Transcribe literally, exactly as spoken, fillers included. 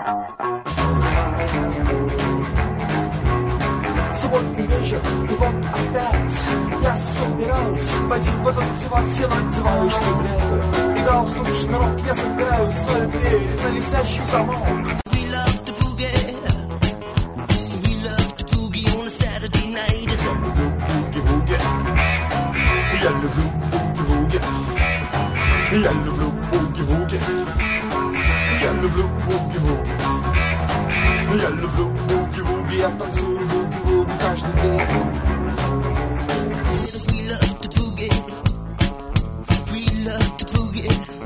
Субботний вечер, и вот опять я собираюсь пойти потанцевать, я надеваю штиблеты и галстук, шнурок, я собираю свою дверь на висящий замок. We love to boogie, we love to boogie on a Saturday night. It's a boogie-woogie, я люблю boogie-woogie, я люблю boogie-woogie, я люблю boogie-woogie, я люблю boogie-woogie, я танцую boogie-woogie каждый день. We love to boogie, we love to boogie.